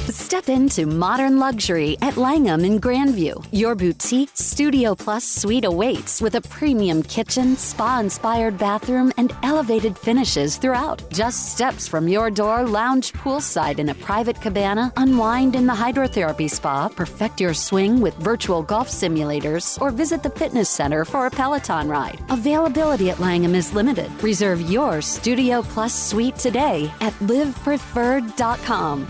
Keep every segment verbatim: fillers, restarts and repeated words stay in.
Step into modern luxury at Langham in Grandview. Your boutique Studio Plus suite awaits with a premium kitchen, spa-inspired bathroom, and elevated finishes throughout. Just steps from your door, lounge poolside in a private cabana, unwind in the hydrotherapy spa, perfect your swing with virtual golf simulators, or visit the fitness center for a Peloton ride. Availability at Langham is limited. Reserve your Studio Plus suite today at live preferred dot com.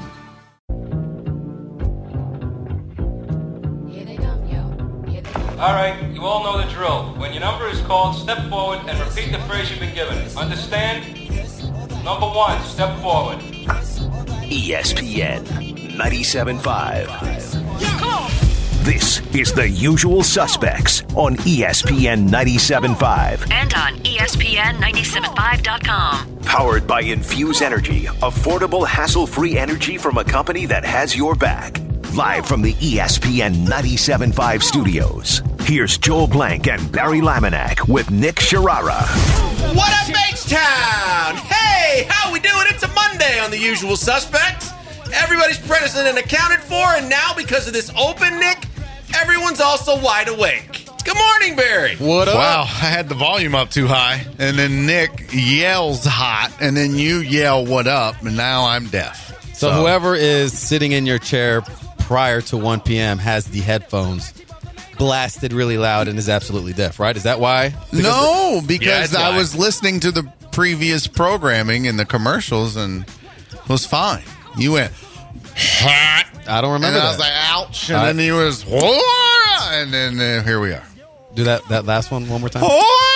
All right, you all know the drill. When your number is called, step forward and repeat the phrase you've been given. Understand? Number one, step forward. E S P N ninety-seven point five. Yeah, come on. This is The Usual Suspects on E S P N ninety-seven point five. And on E S P N ninety-seven point five dot com. Powered by Infuse Energy, affordable, hassle-free energy from a company that has your back. Live from the E S P N ninety-seven point five studios, here's Joel Blank and Barry Laminack with Nick Sharara. What up, H-Town? Hey, how we doing? It's a Monday on The Usual Suspects. Everybody's present and accounted for, and now because of this open, Nick, everyone's also wide awake. Good morning, Barry. What up? Wow, I had the volume up too high, and then Nick yells hot, and then you yell what up, and now I'm deaf. So, so whoever is sitting in your chair prior to one p.m. has the headphones blasted really loud and is absolutely deaf, right? Is that why? Because no, because yeah, I why. was listening to the previous programming and the commercials and it was fine. You went hot. I don't remember and that. I was like, ouch. And I, then you was, Whoa! And then uh, here we are. Do that, that last one one more time.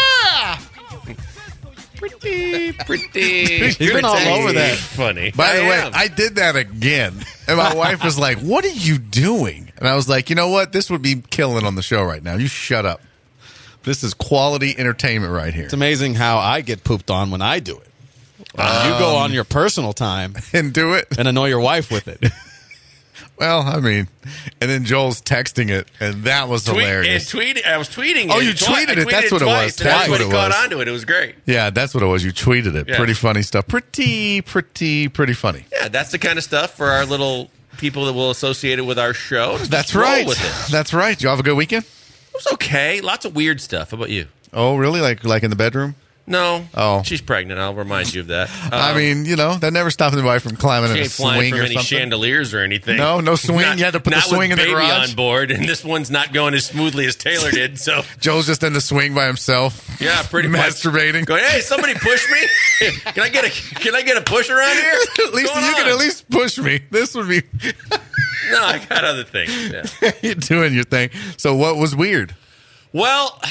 Pretty, pretty. He's been all over that. Funny. By the I way, am. I did that again. And my wife was like, what are you doing? And I was like, you know what? This would be killing on the show right now. You shut up. This is quality entertainment right here. It's amazing how I get pooped on when I do it. Um, you go on your personal time and do it and annoy your wife with it. Well, I mean, and then Joel's texting it, and that was Tweet, hilarious. And tweet, I was tweeting it. Oh, you twi- tweeted it. tweeted That's what it twice, was. And That's everybody what it caught was. onto it. It was great. Yeah, that's what it was. You tweeted it. Yeah. Pretty funny stuff. Pretty, pretty, pretty funny. Yeah, that's the kind of stuff for our little people that will associate it with our show. Just That's roll right. With it. That's right. Did you have a good weekend? It was okay. Lots of weird stuff. How about you? Oh, really? Like like in the bedroom? No. Oh. She's pregnant. I'll remind you of that. Um, I mean, you know, that never stopped anybody from climbing she in a ain't flying swing from or any something. chandeliers or anything. No, no swing. Not, You had to put the not swing with in the baby garage. on board, and this one's not going as smoothly as Taylor did. So Joel's just in the swing by himself. yeah, pretty masturbating. much. Going, hey, somebody push me. Can I get a Can I get a push around here? At least What's you going can on? at least push me. This would be. No, I got other things. Yeah. You're doing your thing. So what was weird? Well,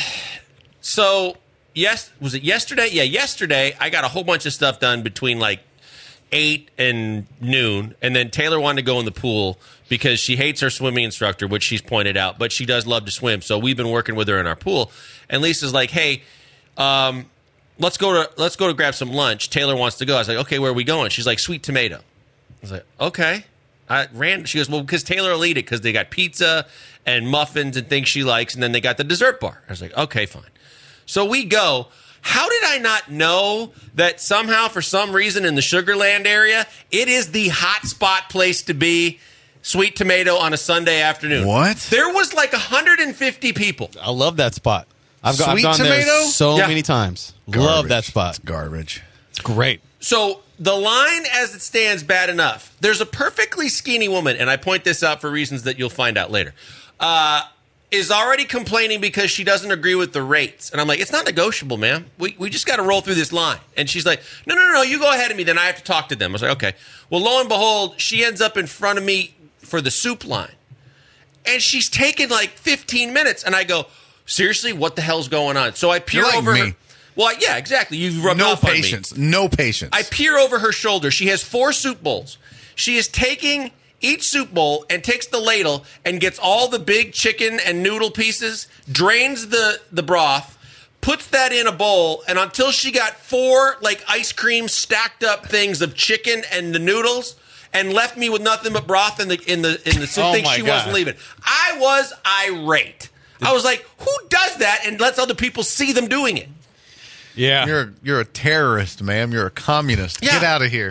so yes, was it yesterday? Yeah, yesterday I got a whole bunch of stuff done between like eight and noon, and then Taylor wanted to go in the pool because she hates her swimming instructor, which she's pointed out, but she does love to swim. So we've been working with her in our pool, and Lisa's like, "Hey, um, let's go to let's go to grab some lunch." Taylor wants to go. I was like, "Okay, where are we going?" She's like, "Sweet Tomato." I was like, "Okay." I ran. She goes, "Well, because Taylor will eat it because they got pizza and muffins and things she likes, and then they got the dessert bar." I was like, "Okay, fine." So we go. How did I not know that somehow, for some reason, in the Sugarland area, it is the hot spot place to be? Sweet Tomato on a Sunday afternoon. What? There was like one hundred fifty people. I love that spot. I've, go, I've Sweet gone Tomato? there so Yeah. many times. Garbage. Love that spot. It's garbage. It's great. So the line as it stands, bad enough. There's a perfectly skinny woman, and I point this out for reasons that you'll find out later, uh, is already complaining because she doesn't agree with the rates. And I'm like, it's not negotiable, ma'am. We we just got to roll through this line. And she's like, no, no, no, you go ahead of me. Then I have to talk to them. I was like, okay. Well, lo and behold, she ends up in front of me for the soup line. And she's taken like fifteen minutes. And I go, seriously, what the hell's going on? So I peer You're like over me. her. Well, yeah, exactly. You've rubbed No off on me. patience. No patience. I peer over her shoulder. She has four soup bowls. She is taking each soup bowl and takes the ladle and gets all the big chicken and noodle pieces, drains the, the broth, puts that in a bowl, and until she got four like ice cream stacked up things of chicken and the noodles, and left me with nothing but broth in the in the in the soup Oh thing, my she God. wasn't leaving. I was irate. I was like, who does that and lets other people see them doing it? Yeah. You're you're a terrorist, ma'am. You're a communist. Yeah. Get out of here.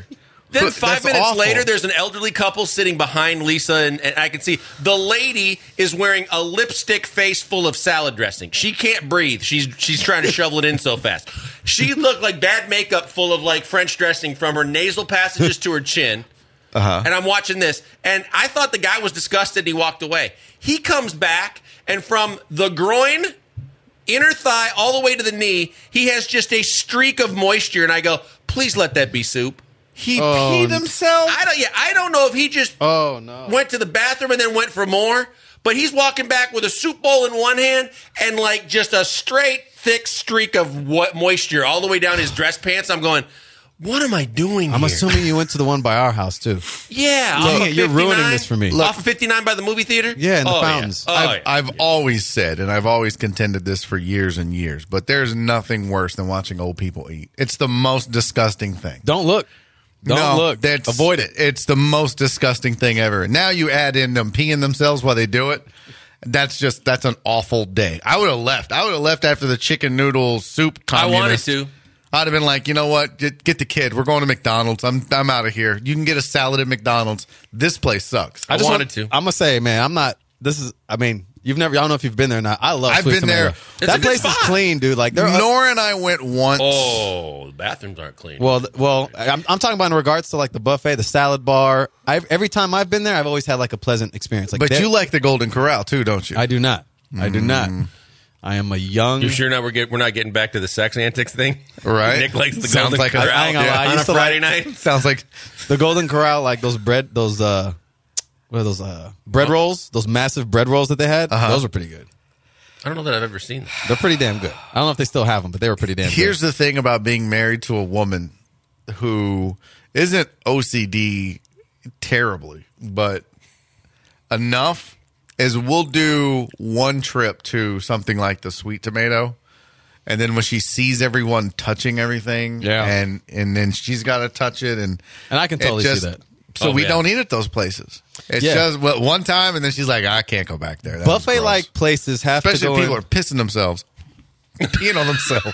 Then But five that's minutes awful. later, there's an elderly couple sitting behind Lisa, and, and I can see the lady is wearing a lipstick face full of salad dressing. She can't breathe. She's she's trying to shovel it in so fast. She looked like bad makeup full of like French dressing from her nasal passages to her chin. Uh-huh. And I'm watching this, and I thought the guy was disgusted, and he walked away. He comes back, and from the groin, inner thigh, all the way to the knee, he has just a streak of moisture, and I go, please let that be soup. He Oh, peed himself. I don't. Yeah, I don't know if he just Oh, no. went to the bathroom and then went for more. But he's walking back with a soup bowl in one hand and like just a straight thick streak of what moisture all the way down his dress pants. I'm going, what am I doing? I'm here? assuming you went to the one by our house, too. Yeah, Dang off it, of you're ruining fifty-nine? this for me. Off of fifty-nine by the movie theater. Yeah, in the Oh, fountains. Yeah. Oh, I've, yeah. I've always said, and I've always contended this for years and years, but there's nothing worse than watching old people eat. It's the most disgusting thing. Don't look. Don't no, look. that's- Avoid it. It's the most disgusting thing ever. Now you add in them peeing themselves while they do it. That's just that's an awful day. I would have left. I would have left after the chicken noodle soup I wanted communist. to. I'd have been like, you know what? Get, get the kid. We're going to McDonald's. I'm I'm out of here. You can get a salad at McDonald's. This place sucks. I just wanted want- to. I'm gonna say, man, I'm not. This is. I mean, you've never. I don't know if you've been there or not. I love. I've Sweet been there. Tomato. It's a That good place is spot. clean, dude. Like they're. Nora and I went once. Oh, the bathrooms aren't clean. Well, th- well, I'm, I'm talking about in regards to like the buffet, the salad bar. I've, every time I've been there, I've always had like a pleasant experience. Like, But they're- you like the Golden Corral too, don't you? I do not. I do not. I am a young. you sure now we're get, we're not getting back to the sex antics thing, Right. Nick likes the Sounds Golden like a- Corral I ain't gonna lie, I on a used to Friday like- night. Sounds like The Golden Corral, like those bread, those uh, what are those uh, bread rolls? Those massive bread rolls that they had. Uh-huh. Those were pretty good. I don't know that I've ever seen that. They're pretty damn good. I don't know if they still have them, but they were pretty damn Here's good. the thing about being married to a woman who isn't O C D terribly, but enough is we'll do one trip to something like the Sweet Tomato, and then when she sees everyone touching everything, Yeah. and and then she's got to touch it, and And I can it totally see just- that. So Oh, we yeah. don't eat at those places. It's Yeah. just well, one time, and then she's like, I can't go back there. That was Buffet gross. like places have especially to go if people in- are pissing themselves, peeing on themselves.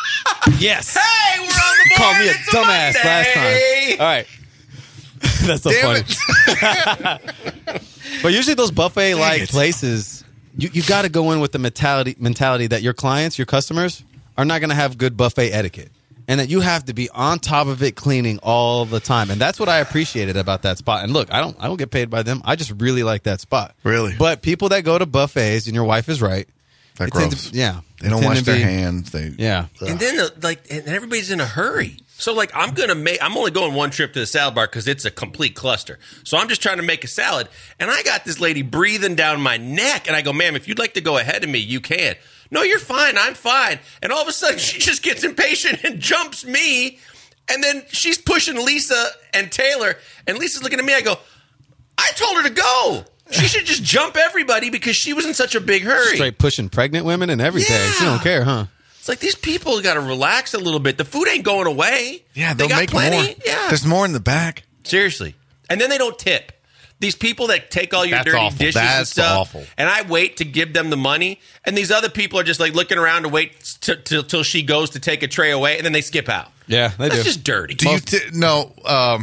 Yes. Hey, we're on the board. Called me a It's dumbass last Monday. time. All right. That's so Damn funny. it. But usually those buffet like it. places, you, you got to go in with the mentality mentality that your clients, your customers, are not going to have good buffet etiquette, and that you have to be on top of it, cleaning all the time. And that's what I appreciated about that spot. And look, I don't I don't get paid by them. I just really like that spot. Really? But people that go to buffets, and your wife is right. They're they tend gross. to- yeah, They don't tend wash to their be- hands. They Yeah. And then uh, like, and everybody's in a hurry. So like, I'm gonna make. I'm only going one trip to the salad bar because it's a complete cluster. So I'm just trying to make a salad, and I got this lady breathing down my neck, and I go, "Ma'am, if you'd like to go ahead of me, you can." No, you're fine. I'm fine. And all of a sudden, she just gets impatient and jumps me, and then she's pushing Lisa and Taylor, and Lisa's looking at me. I go, "I told her to go. She should just jump everybody because she was in such a big hurry." Straight pushing pregnant women and everything. Yeah. She don't care, huh? It's like these people got to relax a little bit. The food ain't going away. yeah, they they'll got make plenty. more. Yeah, There's more in the back. seriously. And then they don't tip. These people that take all your That's dirty awful. dishes and That's stuff, awful. and I wait to give them the money, and these other people are just like looking around to wait t- till till she goes to take a tray away, and then they skip out. Yeah, they That's do. just dirty. Do you t- no? Um,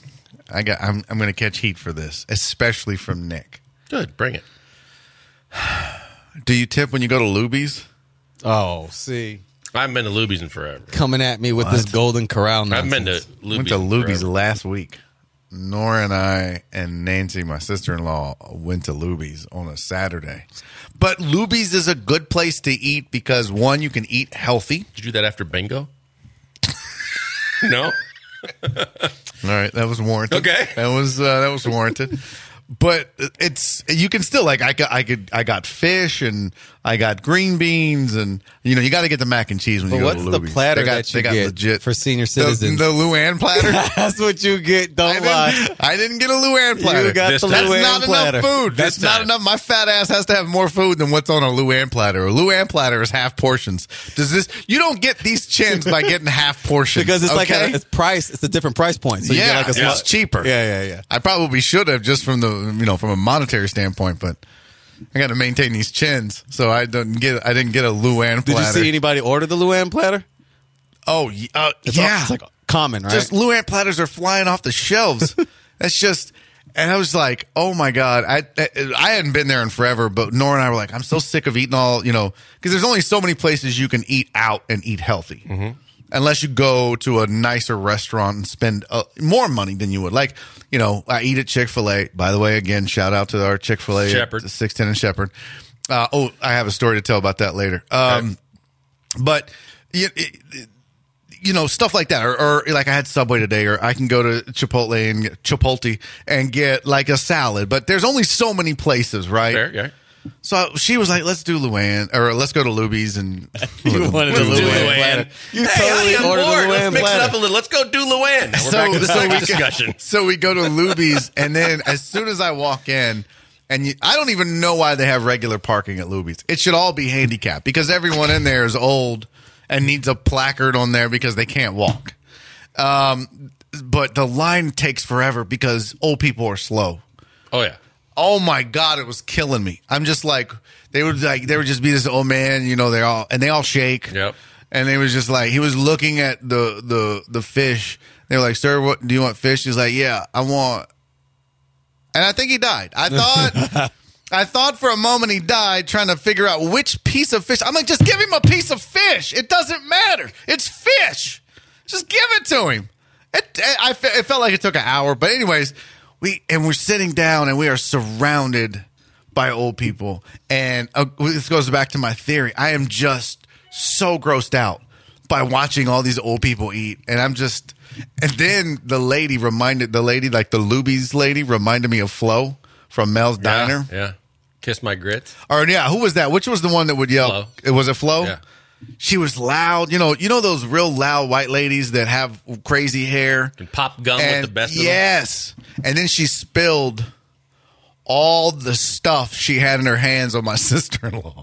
I got. I'm. I'm going to catch heat for this, especially from Nick. Good, bring it. Do you tip when you go to Luby's? Oh, see. I haven't been to Luby's in forever. Coming at me with this Golden Corral I nonsense. haven't been to Luby's. Went to in Luby's forever. last week. Nora and I and Nancy, my sister-in-law, went to Luby's on a Saturday. But Luby's is a good place to eat because one, you can eat healthy. Did you do that after bingo? No. All right, that was warranted. Okay. that was uh, that was warranted. But it's you can still like I got I could I got fish and I got green beans and you know you got to get the mac and cheese when But you go what's to the Luby's. platter they got, that you they got get legit for senior the, citizens? the Luann platter. That's what you get. Don't I lie. didn't, I didn't get a Luann platter. You got This the time. That's Luann not platter. enough food. That's This not time. enough. My fat ass has to have more food than what's on a Luann platter. A Luann platter is half portions. Does this? You don't get these chins by getting half portions Because it's like okay? a, it's price. It's a different price point. So you yeah, get like a it's sli- cheaper. Yeah, yeah, yeah. I probably should have just from the you know from a monetary standpoint, but I got to maintain these chins, so I didn't get I didn't get a Luann Did platter. you see anybody order the Luann platter? Oh y- uh, It's yeah, all- it's like common, right? Just Luann platters are flying off the shelves. That's just, and I was like, oh my God. I, I I hadn't been there in forever, but Nora and I were like, I'm so sick of eating all, you know, because there's only so many places you can eat out and eat healthy. Mm-hmm. Unless you go to a nicer restaurant and spend uh, more money than you would. Like, you know, I eat at Chick-fil-A. By the way, again, shout out to our Chick-fil-A. Shepherd. six ten and Shepherd. Uh, oh, I have a story to tell about that later. Um, okay. But, you, you know, stuff like that. Or, or like I had Subway today, or I can go to Chipotle and get, Chipotle and get like a salad. But there's only so many places, right? Fair, yeah. So she was like, let's do Luann, or let's go to Luby's. And You wanted Let's to do Luann. Luann. You hey, totally I'm ordered bored. the Let's Luann mix platter. it up a little. Let's go do Luann. Now we're back to the steak we discussion. Go, so we go to Luby's, and then as soon as I walk in, and you, I don't even know why they have regular parking at Luby's. It should all be handicapped because everyone in there is old and needs a placard on there because they can't walk. Um, but the line takes forever because old people are slow. Oh, yeah. Oh my God, it was killing me. I'm just like, they would like, they would just be this old man, you know, they all, and they all shake. Yep. And they was just like, he was looking at the, the, the fish. They were like, sir, what do you want fish? He's like, yeah, I want. And I think he died. I thought, I thought for a moment he died trying to figure out which piece of fish. I'm like, just give him a piece of fish. It doesn't matter. It's fish. Just give it to him. It, I, it felt like it took an hour, but anyways, we, and we're sitting down and we are surrounded by old people. And uh, this goes back to my theory. I am just so grossed out by watching all these old people eat. And I'm just, and then the lady reminded, the lady, like the Luby's lady reminded me of Flo from Mel's Yeah, Diner. yeah. Kiss my grits. Or yeah, who was that? Which was the one that would yell? Flo. Was it Flo? Yeah. She was loud. You know, you know those real loud white ladies that have crazy hair? And pop gum And with the best of them. yes. And then she spilled all the stuff she had in her hands on my sister-in-law.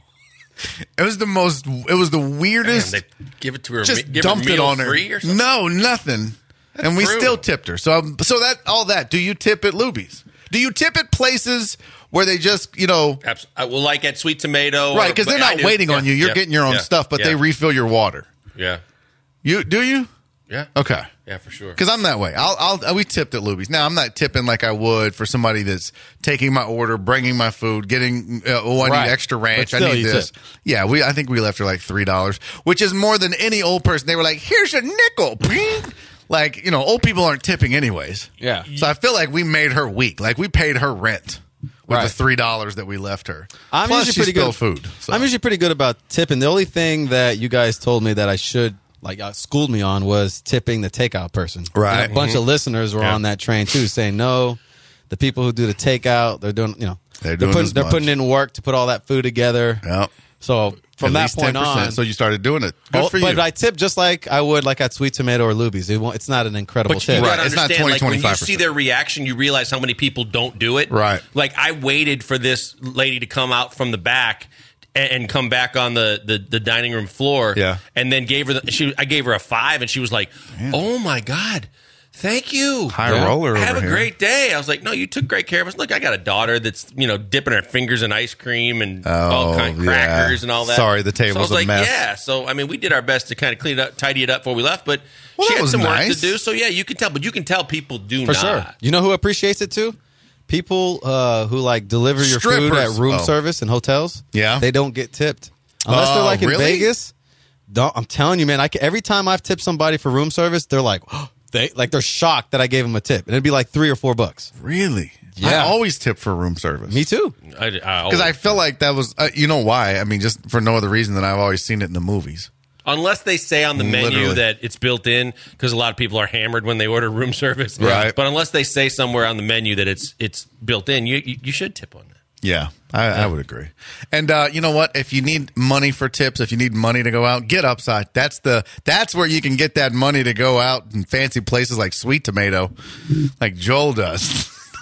It was the most, it was the weirdest. Damn, they give it to her. just give her dumped it meal on her. free or something? No, nothing. and we brutal. still tipped her. So, um, so that all that. Do you tip at Luby's? Do you tip at places where they just, you know, Abs- I will like at Sweet Tomato, right? Because they're not waiting on you. You're getting your own yeah, stuff, but yeah, they refill your water. Yeah, You do you? yeah, Okay. yeah, for sure. Because I'm that way. I'll, I'll we tipped at Luby's. Now I'm not tipping like I would for somebody that's taking my order, bringing my food, getting uh, oh I Right. need extra ranch, But I still, need you this. tip. Yeah, we I think we left her like three dollars, which is more than any old person. They were like, "Here's a nickel." Bing. Like, you know, old people aren't tipping anyways. Yeah. So I feel like we made her weak. Like we paid her rent with Right. the three dollars that we left her. I'm Plus, usually she pretty good. spilled food. So. I'm usually pretty good about tipping. The only thing that you guys told me that I should like uh, schooled me on was tipping the takeout person. Right. And a bunch of listeners were Yeah. on that train too, saying no. The people who do the takeout, they're doing you know They're doing putting as they're much. putting in work to put all that food together. Yep. So from At that least point ten percent. on, So you started doing it. Good oh, for but you. I tip just like I would like at Sweet Tomato or Luby's. It won't, it's not an incredible But you tip. gotta Right, it's not understand, twenty, like, when you twenty-five see percent. their reaction, you realize how many people don't do it. Right. Like, I waited for this lady to come out from the back and, and come back on the, the, the dining room floor. Yeah. And then gave her the, she, I gave her a five, and she was like, oh, my God. Thank you. High Yeah. roller. Have over a here. great day. I was like, no, you took great care of us. Look, I got a daughter that's, you know, dipping her fingers in ice cream and all Oh, kind of yeah. crackers and all that. Sorry, the so I table's was a like, mess. yeah. So, I mean, we did our best to kind of clean it up, tidy it up before we left, but Well, she that had was some work nice. to do. So, yeah, you can tell, but you can tell people do For not. sure. You know who appreciates it too? People uh, who like deliver your food Strippers. at room Oh. service in hotels. Yeah. They don't get tipped. Unless they're Oh, like in really? Vegas. Don't, I'm telling you, man, I can, every time I've tipped somebody for room service, they're like, they like they're shocked that I gave them a tip. And it'd be like three or four bucks. Really? Yeah. I always tip for room service. Me too. I, I Because I always- feel like that was, uh, you know why? I mean, just for no other reason than I've always seen it in the movies. Unless they say on the menu Literally. that it's built in, because a lot of people are hammered when they order room service. Right. But unless they say somewhere on the menu that it's it's built in, you you, you should tip on that. Yeah, I, I would agree. And uh, you know what? If you need money for tips, if you need money to go out, get Upside. That's the that's where you can get that money to go out in fancy places like Sweet Tomato, like Joel does.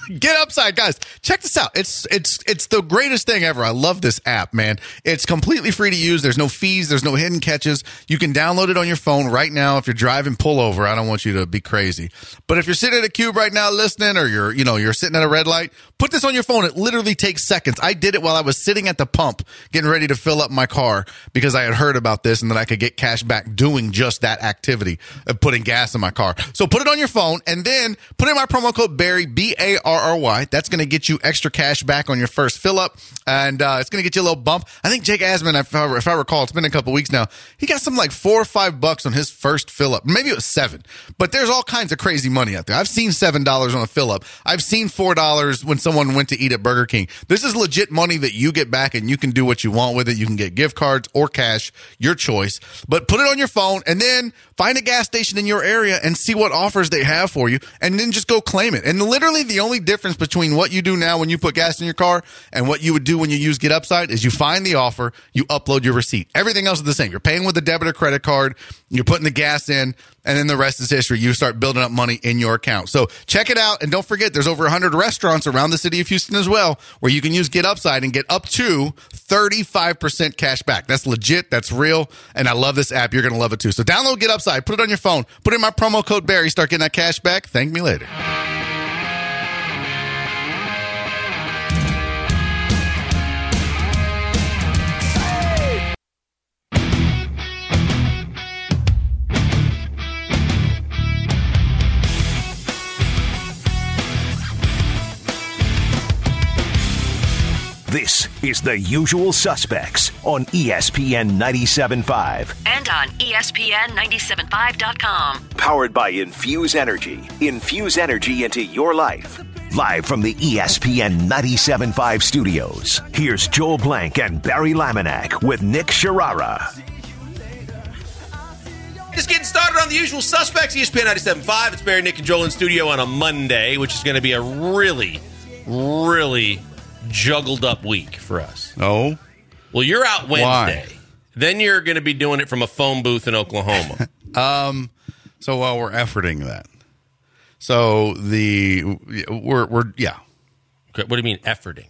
Get Upside, guys. Check this out. It's it's it's the greatest thing ever. I love this app, man. It's completely free to use. There's no fees. There's no hidden catches. You can download it on your phone right now. If you're driving, pull over. I don't want you to be crazy. But if you're sitting at a cube right now listening, or you're you know you're sitting at a red light, put this on your phone. It literally takes seconds. I did it while I was sitting at the pump getting ready to fill up my car because I had heard about this and that I could get cash back doing just that activity of putting gas in my car. So put it on your phone and then put in my promo code Barry, B A R R Y. That's going to get you extra cash back on your first fill up, and uh, it's going to get you a little bump. I think Jake Asman, if I, if I recall, it's been a couple weeks now, he got something like four or five bucks on his first fill up. Maybe it was seven, but there's all kinds of crazy money out there. I've seen seven dollars on a fill up. I've seen four dollars when someone went to eat at Burger King. This is legit money that you get back, and you can do what you want with it. You can get gift cards or cash, your choice. But put it on your phone and then find a gas station in your area and see what offers they have for you, and then just go claim it. And literally the only difference between what you do now when you put gas in your car and what you would do when you use Get Upside is you find the offer, you upload your receipt. Everything else is the same. You're paying with a debit or credit card, you're putting the gas in, and then the rest is history. You start building up money in your account. So check it out, and don't forget, there's over one hundred restaurants around the city of Houston as well where you can use Get Upside and get up to thirty-five percent cash back. That's legit. That's real. And I love this app. You're going to love it too. So download Get Upside. Put it on your phone. Put in my promo code Barry. Start getting that cash back. Thank me later. This is The Usual Suspects on E S P N ninety-seven point five. And on E S P N ninety-seven point five dot com. Powered by Infuse Energy. Infuse energy into your life. Live from the E S P N ninety-seven point five studios, here's Joel Blank and Barry Laminack with Nick Sharara. Just getting started on The Usual Suspects, E S P N ninety-seven point five. It's Barry, Nick, and Joel in studio on a Monday, which is going to be a really, really juggled up week for us. Oh? Well, you're out Wednesday. Why? Then you're going to be doing it from a phone booth in Oklahoma. um, so while we're efforting that, so the we're we're yeah. Okay, what do you mean efforting?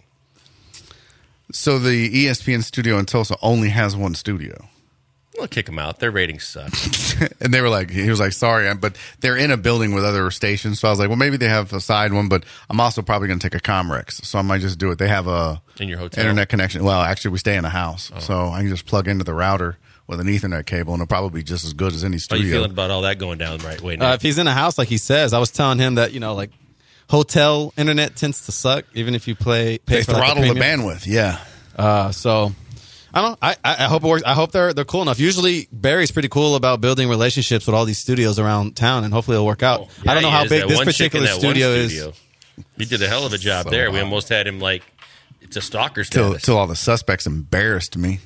So the E S P N studio in Tulsa only has one studio. We'll kick them out. Their ratings suck. And they were like, he was like, sorry, but they're in a building with other stations. So I was like, well, maybe they have a side one, but I'm also probably going to take a Comrex. So I might just do it. They have a in your hotel internet connection. Well, actually, we stay in a house. Oh. So I can just plug into the router with an Ethernet cable, and it'll probably be just as good as any studio. How are you feeling about all that going down the right way now? Uh, if he's in a house like he says, I was telling him that, you know, like hotel internet tends to suck, even if you play pay they for throttle like the, the bandwidth, yeah. Uh, so I don't. I I hope it works. I hope they're they're cool enough. Usually Barry's pretty cool about building relationships with all these studios around town, and hopefully it'll work out. Oh, yeah, I don't know how is. big that this one particular studio, studio is. He did a hell of a job so there. wow. We almost had him like it's a stalker Till, status. till all the suspects embarrassed me.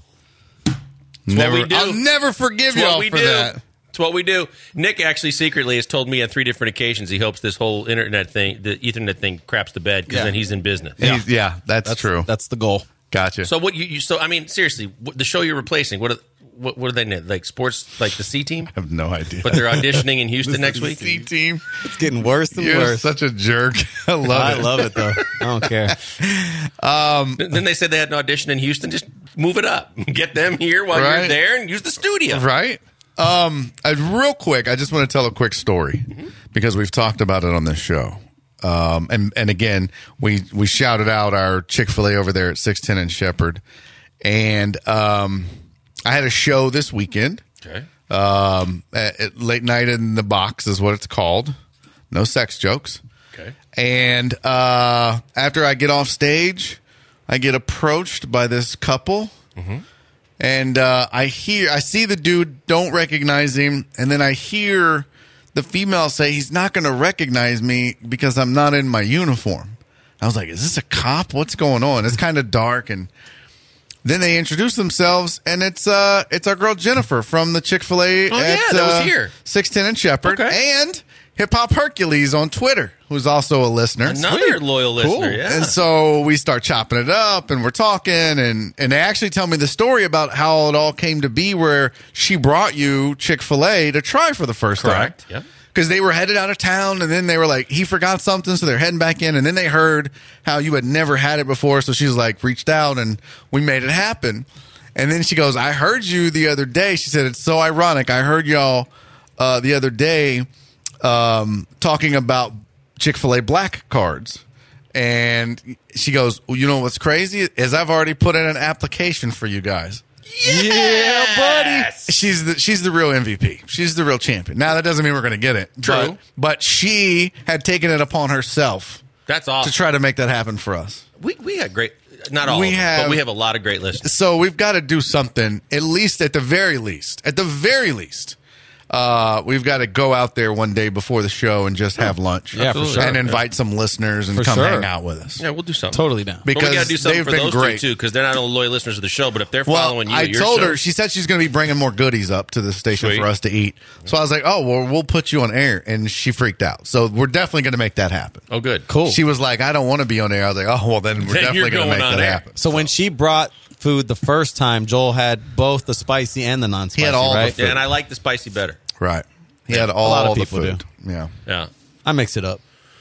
Never, what we do. I'll never forgive It's y'all what we for do. that. It's what we do. Nick actually secretly has told me on three different occasions he hopes this whole internet thing, the Ethernet thing, craps the bed because Yeah. then he's in business. Yeah, yeah that's, that's true. That's the goal. Gotcha. So what you, you so I mean seriously, what, the show you're replacing, what are, what what are they like sports like the C team? I have no idea. But they're auditioning in Houston next week. C team. It's getting worse and You're worse. such a jerk. I love I it. love it though. I don't care. Um, Then they said they had an audition in Houston. Just move it up, get them here while Right. you're there, and use the studio. Right. Um, uh, real quick, I just want to tell a quick story mm-hmm. because we've talked about it on this show. Um, and, and again, we, we shouted out our Chick-fil-A over there at six ten and Shepherd. And um, I had a show this weekend. Okay. Um, at, at Late Night in the Box is what it's called. No sex jokes. Okay. And uh, after I get off stage, I get approached by this couple. Mm-hmm. And uh, I hear, I see the dude, don't recognize him, and then I hear the female say he's not going to recognize me because I'm not in my uniform. I was like, is this a cop? What's going on? It's kind of dark, and then they introduce themselves, and it's uh, it's our girl Jennifer from the Chick-fil-A Oh, at yeah, that was uh, here. six ten and Shepherd, Okay. and Hip Hop Hercules on Twitter, who's also a listener. Another Sweet. loyal listener, Cool. yeah. And so we start chopping it up, and we're talking, and, and they actually tell me the story about how it all came to be where she brought you Chick-fil-A to try for the first Correct. time. Yep. because they were headed out of town, and then they were like, he forgot something, so they're heading back in, and then they heard how you had never had it before, so she's like, reached out, and we made it happen. And then she goes, I heard you the other day. She said, it's so ironic. I heard y'all uh, the other day um, talking about Chick-fil-A black cards. And she goes, well, you know what's crazy is I've already put in an application for you guys. Yeah, buddy. She's the she's the real M V P. She's the real champion. Now that doesn't mean we're going to get it. True. But, but she had taken it upon herself That's awesome. to try to make that happen for us. We we had great, not all, We of them, have- but we have a lot of great listeners. So we've got to do something, at least at the very least, at the very least. Uh, we've got to go out there one day before the show and just have lunch. Yeah, for sure. And invite some listeners and For come sure. hang out with us. Yeah, we'll do something. Totally down. But we Because got to do something they've for been those great. two too, because they're not only loyal listeners of the show, but if they're Well, following you, I at your told show, her, she said she's going to be bringing more goodies up to the station Sweet. for us to eat. So I was like, oh, well, we'll put you on air. And she freaked out. So we're definitely going to make that happen. oh, good, Cool. She was like, I don't want to be on air. I was like, oh, well, then we're Then definitely you're going to going make on that air. happen. So when she brought food the first time, Joel had both the spicy and the non-spicy, He had all the right? food. Yeah, and I like the spicy better. Right. He had all lot of the people food. Yeah. Yeah, I mix it up.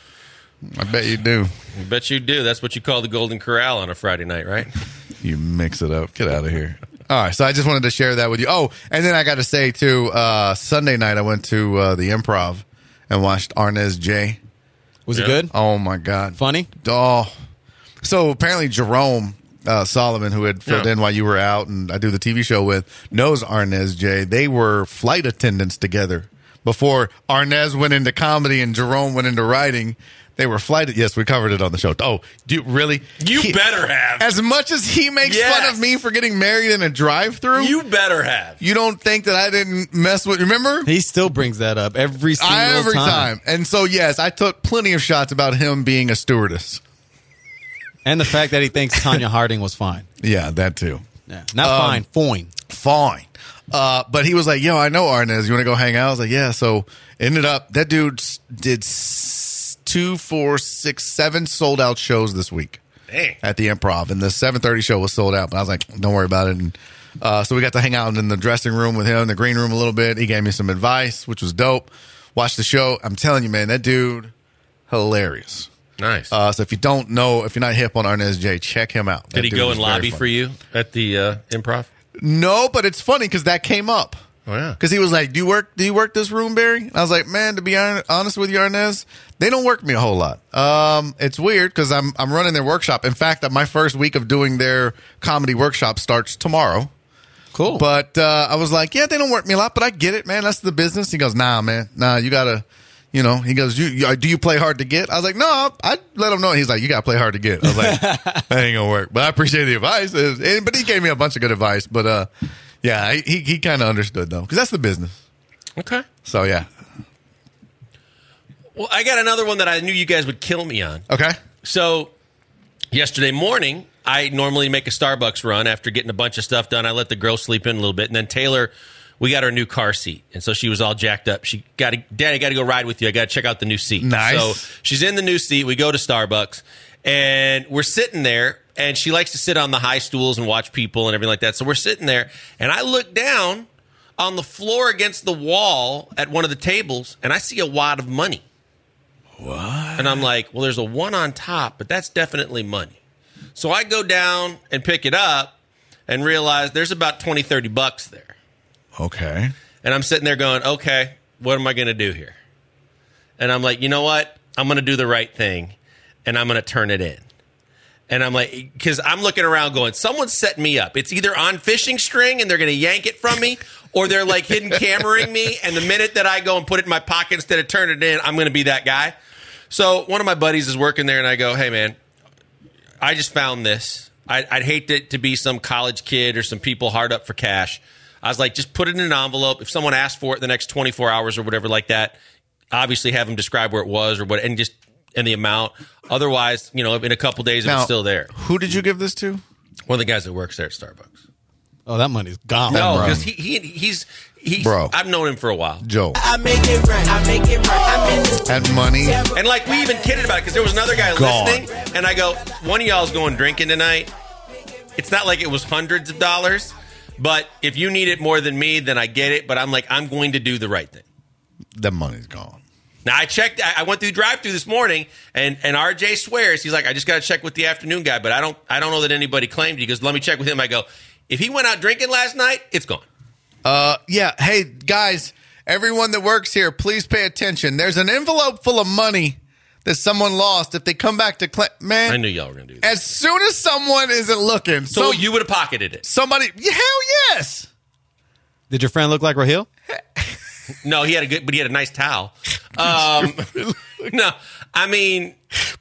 I bet you do. I bet you do. That's what you call the Golden Corral on a Friday night, right? You mix it up. Get out of here. All right. So I just wanted to share that with you. Oh, and then I got to say, too, uh, Sunday night I went to uh, the Improv and watched Arnez J. Was Yeah. it good? Oh, my God. Funny? Oh. So apparently Jerome uh, Solomon, who had filled Yeah. in while you were out and I do the T V show with, knows Arnez J. They were flight attendants together. Before Arnez went into comedy and Jerome went into writing, they were flight. Yes, we covered it on the show. Oh, do you really? You He- better have. As much as he makes Yes. fun of me for getting married in a drive-through, You better have. you don't think that I didn't mess with? Remember? He still brings that up every single I, every time. time. And so, yes, I took plenty of shots about him being a stewardess. And the fact that he thinks Tanya Harding was fine. Yeah, that too. Yeah. Not Um, fine, fine. Fine. Uh, but he was like, yo, I know Arnez. You want to go hang out? I was like, yeah. So ended up, that dude s- did s- two, four, six, seven sold out shows this week Dang. at the Improv. And the seven thirty show was sold out. But I was like, don't worry about it. And uh, so we got to hang out in the dressing room with him, in the green room a little bit. He gave me some advice, which was dope. Watched the show. I'm telling you, man, that dude, hilarious. Nice. Uh, so if you don't know, if you're not hip on Arnez J, check him out. That Did he dude go is and very lobby funny. for you at the uh, Improv? No, but it's funny because that came up. Oh yeah. Because he was like, "Do you work? Do you work this room, Barry?" And I was like, "Man, to be hon- honest with you, Arnez, they don't work me a whole lot. Um, it's weird because I'm I'm running their workshop. In fact, my first week of doing their comedy workshop starts tomorrow. Cool. But uh, I was like, yeah, they don't work me a lot, but I get it, man. That's the business. He goes, nah, man, nah, you gotta, you know. He goes, you, you do you play hard to get? I was like, no, I let him know. He's like, you gotta play hard to get. I was like, that ain't gonna work. But I appreciate the advice. And- But he gave me a bunch of good advice. But uh, yeah, he he, he kind of understood though, because that's the business. Okay. So yeah, Well, I got another one that I knew you guys would kill me on. okay. So, yesterday morning, I normally make a Starbucks run after getting a bunch of stuff done. I let the girl sleep in a little bit, and then Taylor, we got her new car seat, and so she was all jacked up. She got, to, Daddy, got to go ride with you. I got to check out the new seat. Nice. So she's in the new seat. We go to Starbucks, and we're sitting there, and she likes to sit on the high stools and watch people and everything like that. So we're sitting there, and I look down on the floor against the wall at one of the tables, and I see a wad of money. What? And I'm like, well, there's a one on top, but that's definitely money. So I go down and pick it up and realize there's about twenty, thirty bucks there. Okay. And I'm sitting there going, okay, what am I going to do here? And I'm like, you know what? I'm going to do the right thing, and I'm going to turn it in. And I'm like, because I'm looking around going, someone's setting me up. It's either on fishing string and they're going to yank it from me, or they're like hidden cameraing me. And the minute that I go and put it in my pocket instead of turn it in, I'm going to be that guy. So one of my buddies is working there, and I go, hey, man, I just found this. I, I'd hate it to be some college kid or some people hard up for cash. I was like, just put it in an envelope. If someone asks for it the next twenty-four hours or whatever like that, obviously have them describe where it was or what, and just and the amount. Otherwise, you know, in a couple days, if Now, it's still there. Who did you give this to? One of the guys that works there at Starbucks. Oh, that money's gone. No, bro. because he, he he's he's. Bro. I've known him for a while, Joe. I make it right. I make it right. I'm in this. Had money. and like we even kidded about it because there was another guy Gone. listening, and I go, one of y'all's going drinking tonight. It's not like it was hundreds of dollars, but if you need it more than me, then I get it. But I'm like, I'm going to do the right thing. That money's gone. Now, I checked. I I went through drive-thru this morning, and, and R J swears. He's like, I just got to check with the afternoon guy, but I don't I don't know that anybody claimed it. He goes, let me check with him. I go, if he went out drinking last night, it's gone. Uh, yeah. Hey, guys, everyone that works here, please pay attention. There's an envelope full of money that someone lost. If they come back to claim, man. I knew y'all were going to do that. As soon as someone isn't looking. So some- you would have pocketed it. Somebody, yeah, hell yes. Did your friend look like Raheel? No, he had a good, but he had a nice towel. Um, no, I mean,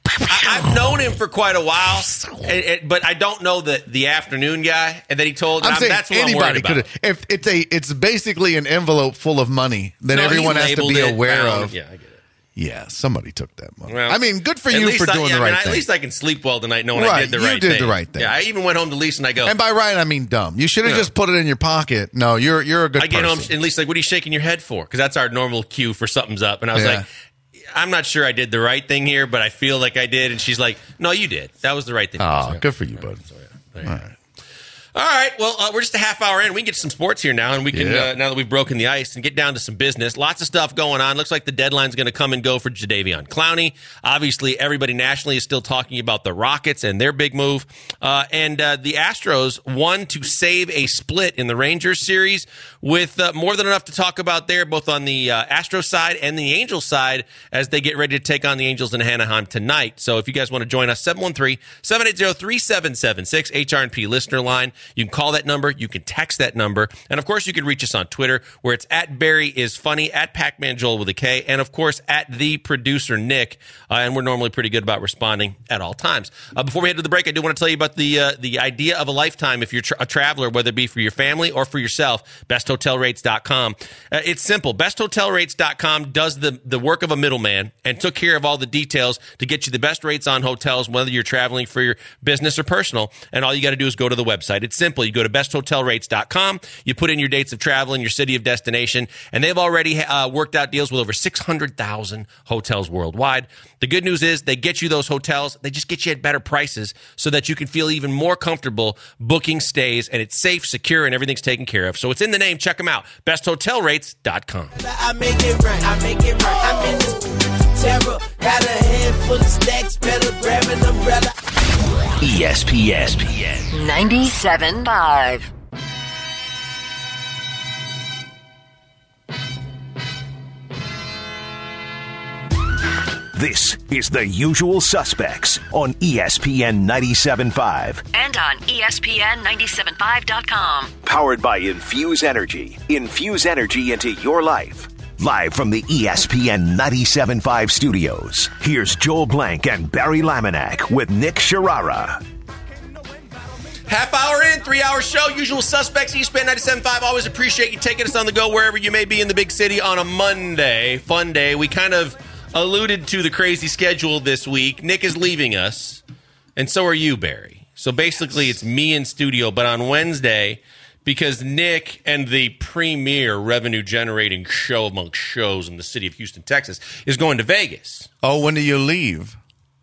I, I've known him for quite a while, and, and, but I don't know the the afternoon guy. And then he told, I'm I'm, saying that's what I'm anybody worried about. could. If it's a, it's basically an envelope full of money that No, he everyone has to labeled be it, aware found- of. Yeah, I get it. Yeah, somebody took that money. Well, I mean, good for at you least for I- doing yeah, the I right mean, thing. At least I can sleep well tonight knowing I Right, did the you right did thing. the right thing. Yeah, I even went home to Lisa and I go, And by right, I mean dumb. You should have Yeah. just put it in your pocket. No, you're you're a good I get home, person. and Lisa's like, what are you shaking your head for? Because that's our normal cue for something's up. And I was Yeah. like, I'm not sure I did the right thing here, but I feel like I did. And she's like, no, you did. That was the right thing. Oh, So, good for you, bud. so, yeah, there you All go. right. All right. Well, uh, we're just a half hour in. We can get to some sports here now, and we can, Yeah. uh, now that we've broken the ice, and get down to some business. Lots of stuff going on. Looks like the deadline's going to come and go for Jadeveon Clowney. Obviously, everybody nationally is still talking about the Rockets and their big move. Uh, and uh, the Astros won to save a split in the Rangers series with uh, more than enough to talk about there, both on the uh, Astros side and the Angels side, as they get ready to take on the Angels in Anaheim tonight. So if you guys want to join us, seven one three, seven eight zero, three seven seven six, H R and P listener line. You can call that number. You can text that number. And, of course, you can reach us on Twitter, where it's at Barry is Funny, at Pac-Man Joel with a K, and, of course, at the producer Nick. Uh, and we're normally pretty good about responding at all times. Uh, before we head to the break, I do want to tell you about the uh, the idea of a lifetime if you're tra- a traveler, whether it be for your family or for yourself. best hotel rates dot com. Uh, it's simple. best hotel rates dot com does the, the work of a middleman and took care of all the details to get you the best rates on hotels, whether you're traveling for your business or personal. And all you got to do is go to the website. It's simple. You go to best hotel rates dot com. You put in your dates of travel and your city of destination, and they've already uh, worked out deals with over six hundred thousand hotels worldwide. The good news is they get you those hotels. They just get you at better prices so that you can feel even more comfortable booking stays, and it's safe, secure, and everything's taken care of. So it's in the name. Check them out. best hotel rates dot com. I make it right, I make it right. I'm in this terror. Got a head full of stacks, better grab an umbrella. E S P N. ninety-seven point five. This is The Usual Suspects on E S P N ninety-seven point five. And on E S P N ninety-seven point five dot com. Powered by Infuse Energy. Infuse energy into your life. Live from the E S P N ninety-seven point five studios, here's Joel Blank and Barry Laminack with Nick Sharara. Half hour in, three hour show, Usual Suspects, E S P N ninety-seven point five. Always appreciate you taking us on the go wherever you may be in the big city on a Monday. Fun day. We kind of alluded to the crazy schedule this week. Nick is leaving us, and so are you, Barry. So basically, it's me in studio, but on Wednesday, because Nick and the premier revenue-generating show amongst shows in the city of Houston, Texas, is going to Vegas. Oh, when do you leave?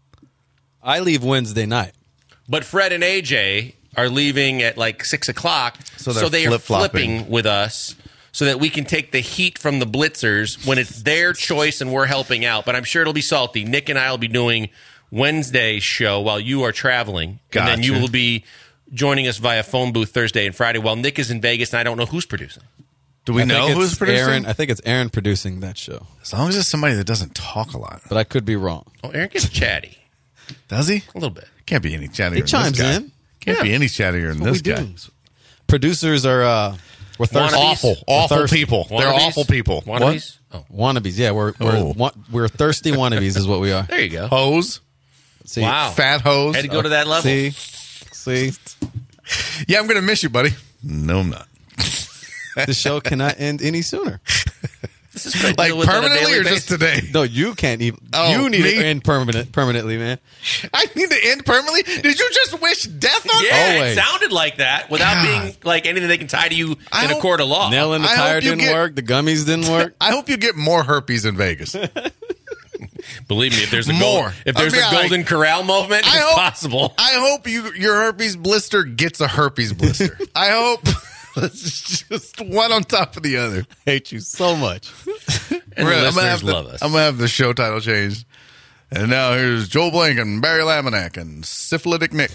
I leave Wednesday night. But Fred and A J are leaving at like six o'clock, So so, they're they are flip-flopping. flipping with us so that we can take the heat from the blitzers when it's their choice and we're helping out. But I'm sure it'll be salty. Nick and I will be doing Wednesday's show while you are traveling. And then you Gotcha. will be joining us via phone booth Thursday and Friday while Nick is in Vegas, and I don't know who's producing. Do we I know think who's it's producing? Aaron, I think it's Aaron producing that show, As long as it's somebody that doesn't talk a lot. but I could be wrong. Oh, Aaron gets chatty. Does he? A little bit. Can't be any chattier He than chimes this guy. in. Can't Yeah. be any chattier than What this we guy. do. Producers are uh, we're thirsty. Wannabes? Awful, We're awful thirsty. people. They're Wannabes? awful people. Wannabes? Oh, Wannabes, yeah, we're we're Oh. wa- we're thirsty wannabes is what we are. there you go. Hose, See, Wow. fat hose. Had to go to that level. See, see, Yeah, I'm going to miss you, buddy. No, I'm not. the show cannot end any sooner. This is what I Like deal with on a permanently daily or just basis. today? No, you can't even. Oh, you need me? to end permanent permanently, man. I need to end permanently? Did you just wish death on me? Yeah, Always. it sounded like that without God. being like anything they can tie to you I in a hope- court of law. Nail in the I tire hope you didn't get- work. The gummies didn't work. I hope you get more herpes in Vegas. Believe me, if there's a More. gold, if there's I mean, a like- golden corral movement, I it's hope- possible. I hope you your herpes blister gets a herpes blister. I hope. It's just one on top of the other. Hate you so much. And We're- the I'm, gonna have listeners the, love us. I'm gonna have the show title changed. And now here's Joel Blank and Barry Laminack and Syphilitic Nick.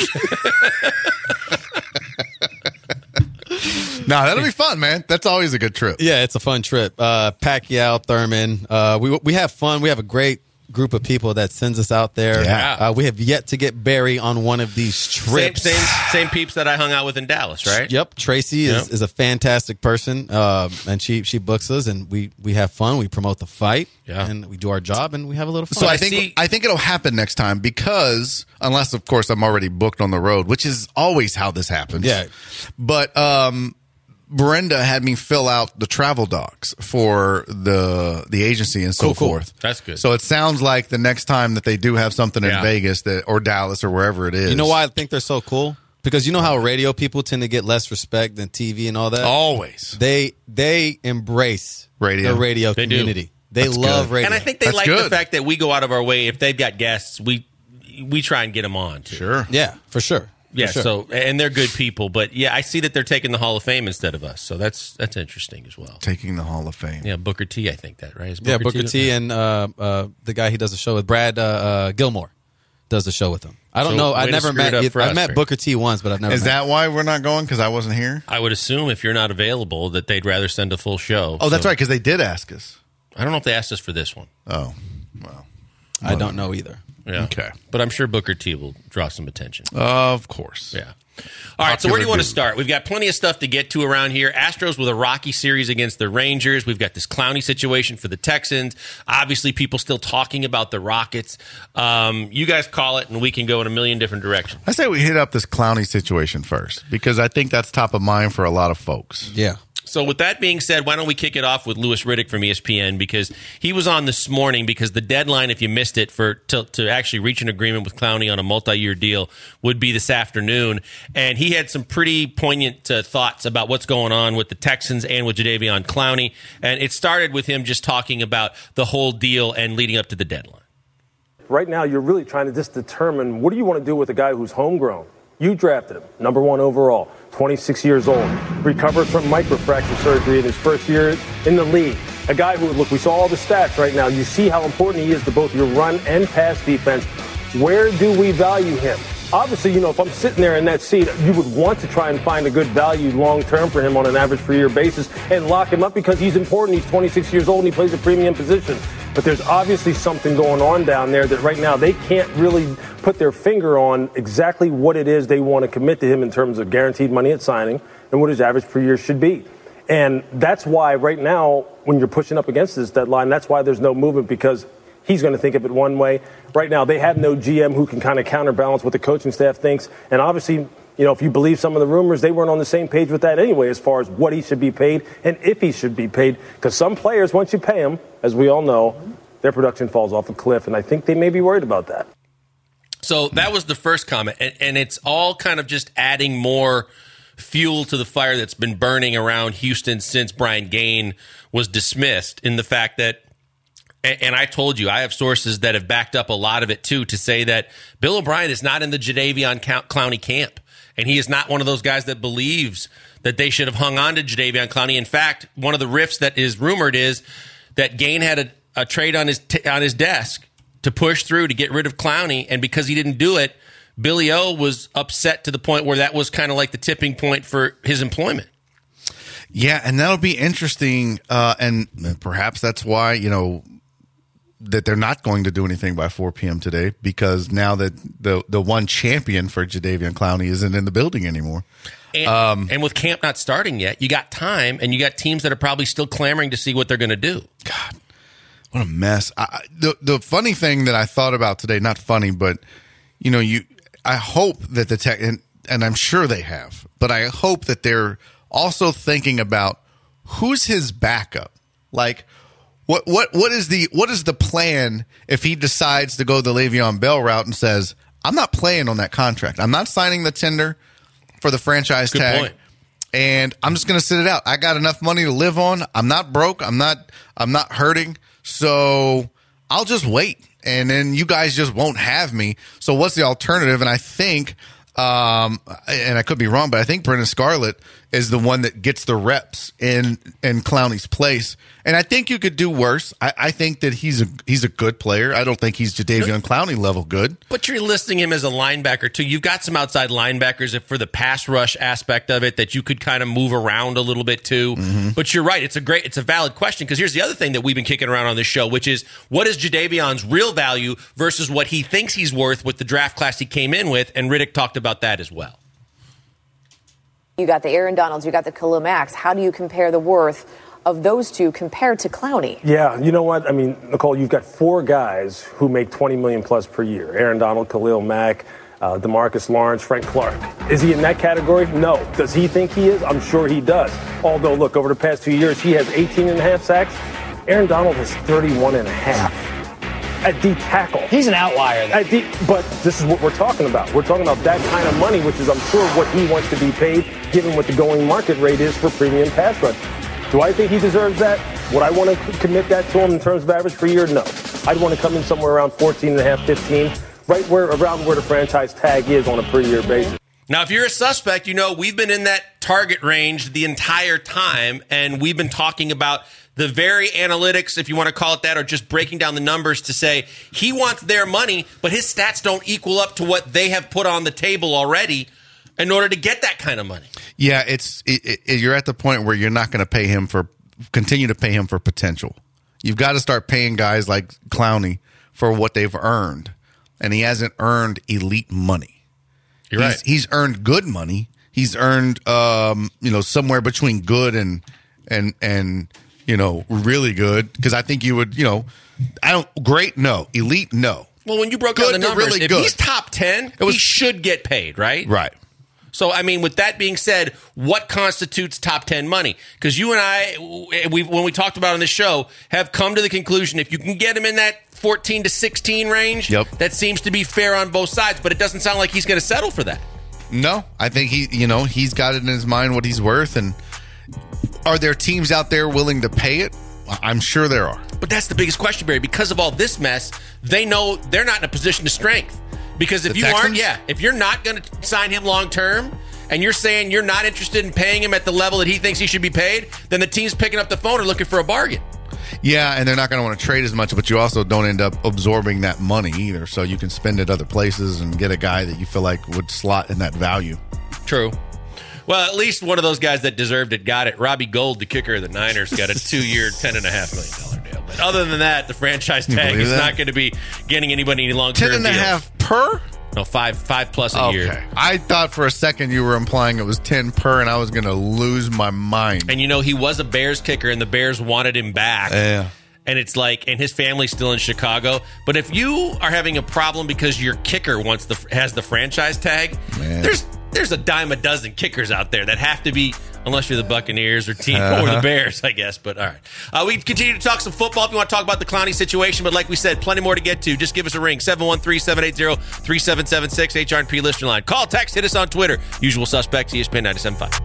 Nah, that'll be fun, man. That's always a good trip. Yeah, it's a fun trip. Uh, Pacquiao, Thurman. Uh, we we have fun. We have a great group of people that sends us out there. Yeah. Uh, we have yet to get Barry on one of these Same, trips. same same peeps that I hung out with in Dallas, right? Yep, Tracy is, Yep. is a fantastic person, uh, and she she books us, and we we have fun. We promote the fight, Yeah. and we do our job, and we have a little fun. So I I think see- I think it'll happen next time because unless of course I'm already booked on the road, which is always how this happens. Yeah. But um Brenda had me fill out the travel docs for the the agency and so Cool, cool. forth. That's good. So it sounds like the next time that they do have something in Yeah. Vegas that or Dallas or wherever it is. You know why I think they're so cool? Because you know how radio people tend to get less respect than T V and all that. Always. They they embrace Radio. the radio They do. community. They That's love good. radio. And I think they That's like the good. fact that we go out of our way. If they've got guests, we we try and get them on. Too. Sure. yeah, for sure. Yeah. For sure. So and they're good people, but yeah, I see that they're taking the Hall of Fame instead of us. So that's that's interesting as well. Taking the Hall of Fame. Yeah, Booker T. I think that right. Is yeah, Booker T. Yeah. and uh, uh, the guy he does the show with, Brad uh, uh, Gilmore, does the show with him. I don't So, know. way I to never screw it met. up I've for us, met Barry. Booker T. once, but I've never. Is met that why we're not going? Because I wasn't here? I would assume if you're not available, that they'd rather send a full show. Oh, that's So- right, because they did ask us. I don't know if they asked us for this one. Oh, well. I don't know either. Yeah. Okay. But I'm sure Booker T will draw some attention. Of course. Yeah. All right, so where do you want to dude. start? We've got plenty of stuff to get to around here. Astros with a rocky series against the Rangers. We've got this Clowney situation for the Texans. Obviously, people still talking about the Rockets. Um, you guys call it, and we can go in a million different directions. I say we hit up this Clowney situation first because I think that's top of mind for a lot of folks. Yeah. So with that being said, why don't we kick it off with Louis Riddick from E S P N, because he was on this morning because the deadline, if you missed it, for to, to actually reach an agreement with Clowney on a multi-year deal would be this afternoon. And he had some pretty poignant uh, thoughts about what's going on with the Texans and with Jadeveon Clowney. And it started with him just talking about the whole deal and leading up to the deadline. Right now, you're really trying to just determine what do you want to do with a guy who's homegrown. You drafted him, number one overall, twenty-six years old, recovered from microfracture surgery in his first year in the league. A guy who, look, we saw all the stats right now. You see how important he is to both your run and pass defense. Where do we value him? Obviously, you know, if I'm sitting there in that seat, you would want to try and find a good value long-term for him on an average per-year basis and lock him up because he's important. He's twenty-six years old and he plays a premium position. But there's obviously something going on down there that right now they can't really put their finger on exactly what it is they want to commit to him in terms of guaranteed money at signing and what his average per year should be. And that's why right now, when you're pushing up against this deadline, that's why there's no movement because he's going to think of it one way. Right now, they have no G M who can kind of counterbalance what the coaching staff thinks. And obviously, you know, if you believe some of the rumors, they weren't on the same page with that anyway as far as what he should be paid and if he should be paid. Because some players, once you pay them, as we all know, their production falls off a cliff. And I think they may be worried about that. So that was the first comment. And, and it's all kind of just adding more fuel to the fire that's been burning around Houston since Brian Gaine was dismissed, in the fact that, and, and I told you, I have sources that have backed up a lot of it too, to say that Bill O'Brien is not in the Jadeveon Clowney camp. And he is not one of those guys that believes that they should have hung on to Jadeveon Clowney. In fact, one of the riffs that is rumored is that Gaine had a, a trade on his t- on his desk to push through to get rid of Clowney, and because he didn't do it, Billy O was upset to the point where that was kind of like the tipping point for his employment. Yeah, and that'll be interesting, uh, and perhaps that's why, you know, that they're not going to do anything by four p.m. today, because now that the the one champion for Jadeveon Clowney isn't in the building anymore. And, um, and with camp not starting yet, you got time, and you got teams that are probably still clamoring to see what they're going to do. God, what a mess. I, the the funny thing that I thought about today, not funny, but, you know, you. I hope that the tech, and, and I'm sure they have, but I hope that they're also thinking about who's his backup. Like, what what what is the what is the plan if he decides to go the Le'Veon Bell route and says, I'm not playing on that contract. I'm not signing the tender for the franchise Good tag. point. And I'm just going to sit it out. I got enough money to live on. I'm not broke. I'm not I'm not hurting. So I'll just wait. And then you guys just won't have me. So what's the alternative? And I think, um, and I could be wrong, but I think Brendan Scarlett is the one that gets the reps in in Clowney's place. And I think you could do worse. I, I think that he's a he's a good player. I don't think he's Jadeveon Clowney level good. But you're listing him as a linebacker, too. You've got some outside linebackers if for the pass rush aspect of it that you could kind of move around a little bit, too. Mm-hmm. But you're right. It's a great, it's a valid question, because here's the other thing that we've been kicking around on this show, which is what is Jadeveon's real value versus what he thinks he's worth with the draft class he came in with, and Riddick talked about that as well. You got the Aaron Donalds, you got the Khalil Macks. How do you compare the worth of those two compared to Clowney? Yeah, you know what? I mean, Nicole, you've got four guys who make twenty million plus per year. Aaron Donald, Khalil Mack, uh, DeMarcus Lawrence, Frank Clark. Is he in that category? No. Does he think he is? I'm sure he does. Although, look, over the past two years, he has eighteen and a half sacks. Aaron Donald has thirty-one and a half. At D tackle. He's an outlier. At D, but this is what we're talking about. We're talking about that kind of money, which is, I'm sure, what he wants to be paid, given what the going market rate is for premium pass rush. Do I think he deserves that? Would I want to commit that to him in terms of average per year? No. I'd want to come in somewhere around fourteen and a half, fifteen, right where around where the franchise tag is on a per year basis. Now, if you're a suspect, you know we've been in that target range the entire time, and we've been talking about the very analytics, if you want to call it that, or just breaking down the numbers to say he wants their money, but his stats don't equal up to what they have put on the table already in order to get that kind of money. Yeah, it's it, it, you're at the point where you're not going to pay him for continue to pay him for potential. You've got to start paying guys like Clowney for what they've earned, and he hasn't earned elite money. You're he's, right. He's earned good money. He's earned um, you know somewhere between good and and and. you know, really good, because I think you would, you know, I don't, great, no. Elite, no. Well, when you broke good down the numbers, really if good. he's top ten, was, he should get paid, right? Right. So, I mean, with that being said, what constitutes top ten money? Because you and I, we when we talked about it on this show, have come to the conclusion if you can get him in that fourteen to sixteen range, yep. that seems to be fair on both sides, but it doesn't sound like he's going to settle for that. No, I think he, you know, he's got it in his mind what he's worth, and are there teams out there willing to pay it? I'm sure there are. But that's the biggest question, Barry. Because of all this mess, they know they're not in a position of strength. Because if the you Texans? aren't, yeah, if you're not going to sign him long term, and you're saying you're not interested in paying him at the level that he thinks he should be paid, then the team's picking up the phone and looking for a bargain. Yeah, and they're not going to want to trade as much, but you also don't end up absorbing that money either. So you can spend it other places and get a guy that you feel like would slot in that value. True. Well, at least one of those guys that deserved it got it. Robbie Gould, the kicker of the Niners, got a two-year, ten point five million dollars deal. But other than that, the franchise tag is that? not going to be getting anybody any long-term Ten and a deals. half per? No, five, five plus a okay. year. I thought for a second you were implying it was ten per, and I was going to lose my mind. And you know, he was a Bears kicker, and the Bears wanted him back. Yeah. And it's like, and his family's still in Chicago. But if you are having a problem because your kicker wants the has the franchise tag, Man. there's there's a dime a dozen kickers out there that have to be, unless you're the Buccaneers or team uh-huh. or the Bears, I guess. But all right, uh, we continue to talk some football. If you want to talk about the Clowney situation, but like we said, plenty more to get to. Just give us a ring, seven one three, seven eight zero, three seven seven six, H R and P listener line. Call, text, hit us on Twitter. Usual suspects, E S P N ninety-seven point five.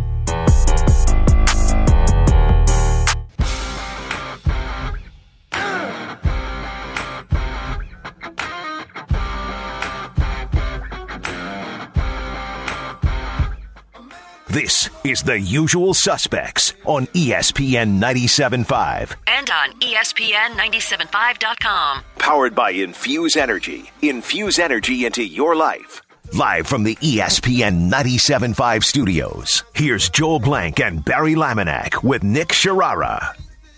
This is The Usual Suspects on E S P N ninety-seven point five. And on E S P N ninety-seven point five dot com. Powered by Infuse Energy. Infuse energy into your life. Live from the E S P N ninety-seven point five studios, here's Joel Blank and Barry Laminack with Nick Sharara.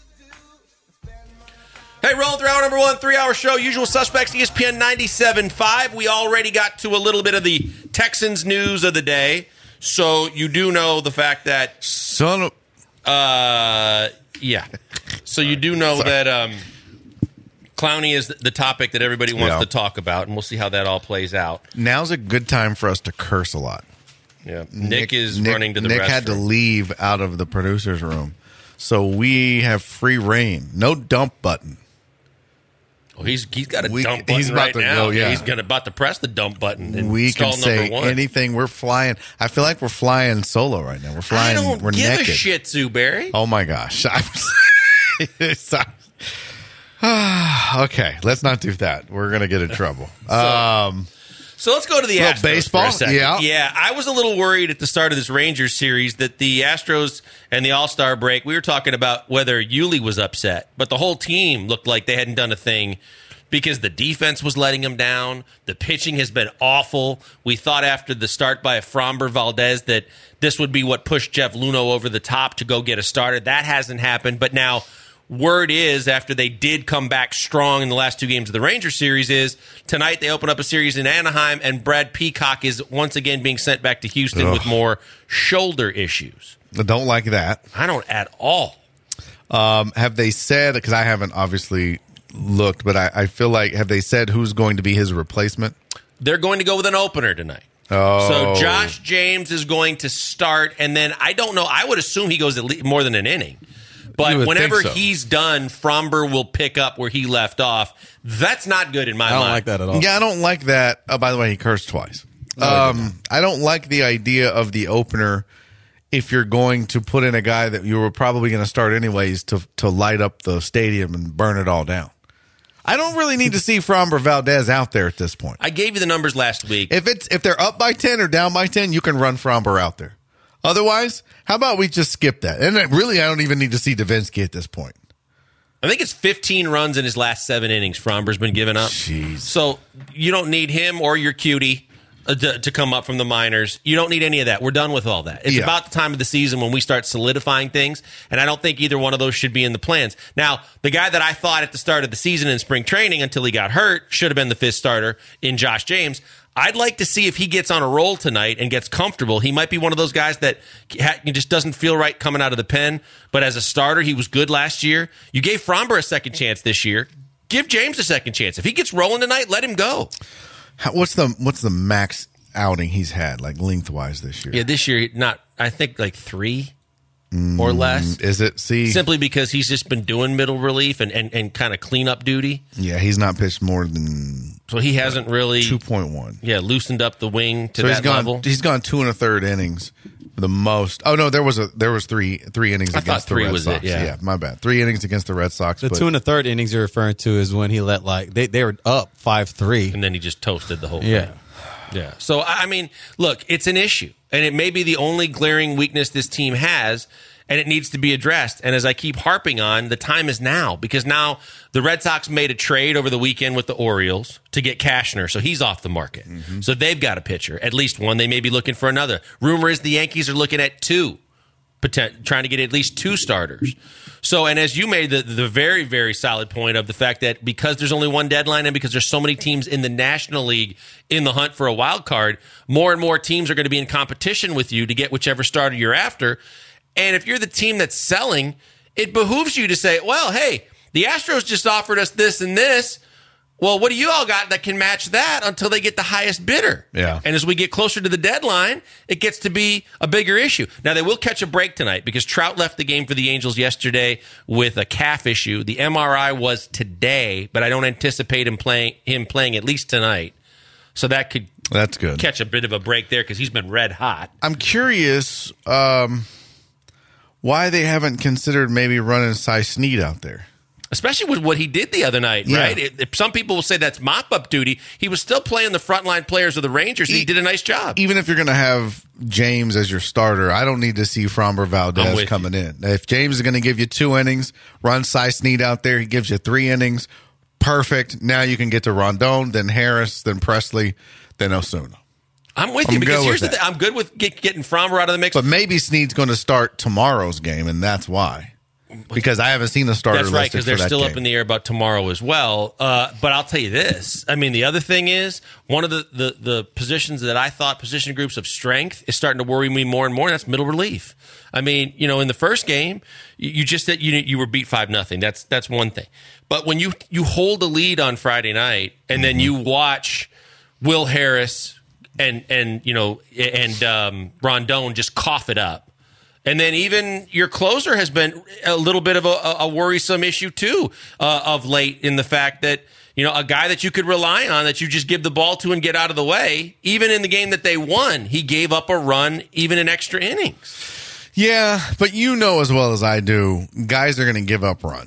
Hey, rolling through hour number one, three-hour show, Usual Suspects, E S P N ninety-seven point five. We already got to a little bit of the Texans news of the day. So you do know the fact that son of uh yeah. So you do know that um Clowney is the topic that everybody wants yeah. to talk about, and we'll see how that all plays out. Now's a good time for us to curse a lot. Yeah. Nick, Nick is Nick, running to the Nick restroom. had to leave out of the producer's room. So we have free reign. No dump button. Oh, he's he's got a we, dump button he's about right to now. go, yeah. He's gonna about to press the dump button. And we can say number one. anything. We're flying. I feel like we're flying solo right now. We're flying. I don't we're give naked. a shit, Sue Barry. Oh my gosh. Okay, let's not do that. We're gonna get in trouble. So, um, So let's go to the Well, Astros baseball, for a second. yeah. Yeah, I was a little worried at the start of this Rangers series that the Astros and the All-Star break, we were talking about whether Yuli was upset, but the whole team looked like they hadn't done a thing because the defense was letting them down. The pitching has been awful. We thought after the start by Framber Valdez that this would be what pushed Jeff Luhnow over the top to go get a starter. That hasn't happened, but now word is, after they did come back strong in the last two games of the Rangers series, is tonight they open up a series in Anaheim, and Brad Peacock is once again being sent back to Houston Ugh. with more shoulder issues. I don't like that. I don't at all. Um, have they said, because I haven't obviously looked, but I, I feel like, have they said who's going to be his replacement? They're going to go with an opener tonight. Oh. So Josh James is going to start, and then I don't know. I would assume he goes at least more than an inning. You But would whenever think so. he's done, Framber will pick up where he left off. That's not good in my I don't mind. like that at all. Yeah, I don't like that. Oh, by the way, he cursed twice. Um, I don't like the idea of the opener if you're going to put in a guy that you were probably going to start anyways to to light up the stadium and burn it all down. I don't really need to see Framber Valdez out there at this point. I gave you the numbers last week. If it's if they're up by ten or down by ten, you can run Framber out there. Otherwise, how about we just skip that? And it, really, I don't even need to see Davinsky at this point. I think it's fifteen runs in his last seven innings Framber's been giving up. Jeez. So you don't need him or your cutie uh, to, to come up from the minors. You don't need any of that. We're done with all that. It's Yeah. about the time of the season when we start solidifying things, and I don't think either one of those should be in the plans. Now, the guy that I thought at the start of the season in spring training until he got hurt should have been the fifth starter in Josh James. I'd like to see if he gets on a roll tonight and gets comfortable. He might be one of those guys that ha- just doesn't feel right coming out of the pen. But as a starter, he was good last year. You gave Framber a second chance this year. Give James a second chance. If he gets rolling tonight, let him go. How, what's the what's the max outing he's had, like lengthwise this year? Yeah, this year, not I think like three or less. Is it? See, Simply because he's just been doing middle relief and, and, and kind of cleanup duty. yeah, he's not pitched more than So he hasn't really two point one. yeah, loosened up the wing to So that he's gone. level. He's gone two and a third innings, the most. Oh no, there was a there was three three innings I against thought the three Red was it, Sox. yeah. my bad. Three innings against the Red Sox. The but two and a third innings you're referring to is when he let like they, they were up five three. And then he just toasted the whole Yeah. thing. Yeah. So, I I mean, look, it's an issue. And it may be the only glaring weakness this team has, and it needs to be addressed. And as I keep harping on, the time is now. Because now the Red Sox made a trade over the weekend with the Orioles to get Cashner, so he's off the market. Mm-hmm. So they've got a pitcher, at least one. They may be looking for another. Rumor is the Yankees are looking at two, potent- trying to get at least two starters. So, and as you made the, the very, very solid point of the fact that because there's only one deadline and because there's so many teams in the National League in the hunt for a wild card, more and more teams are going to be in competition with you to get whichever starter you're after. And if you're the team that's selling, it behooves you to say, well, hey, the Astros just offered us this and this. Well, what do you all got that can match that until they get the highest bidder? Yeah. And as we get closer to the deadline, it gets to be a bigger issue. Now, they will catch a break tonight because Trout left the game for the Angels yesterday with a calf issue. The M R I was today, but I don't anticipate him playing him playing at least tonight. So that could That's good. catch a bit of a break there because he's been red hot. I'm curious um, why they haven't considered maybe running Cy Snead out there. Especially with what he did the other night, Yeah. right? It, it- some people will say that's mop-up duty. He was still playing the frontline players of the Rangers. and he E- did a nice job. Even if you're going to have James as your starter, I don't need to see Framber I'm Valdez with coming in. If James is going to give you two innings, run Cy Snead out there. He gives you three innings. Perfect. Now you can get to Rondon, then Harris, then Presley, then Osuna. I'm with I'm you because good here's with the that. thing. I'm good with get, getting Framber out of the mix. But maybe Snead's going to start tomorrow's game, and that's why. Because I haven't seen the starter That's right, listed because for they're that still game. up in the air about tomorrow as well. Uh, but I'll tell you this. I mean, the other thing is, one of the, the, the positions that I thought position groups of strength is starting to worry me more and more, and that's middle relief. I mean, you know, in the first game, you, you just said you you were beat five nothing. That's that's one thing. But when you you hold a lead on Friday night, and then you watch Will Harris and and you know and um, Rondon just cough it up. And then even your closer has been a little bit of a, a worrisome issue, too, uh, of late in the fact that, you know, a guy that you could rely on that you just give the ball to and get out of the way, even in the game that they won, he gave up a run even in extra innings. Yeah, but you know as well as I do, guys are going to give up runs.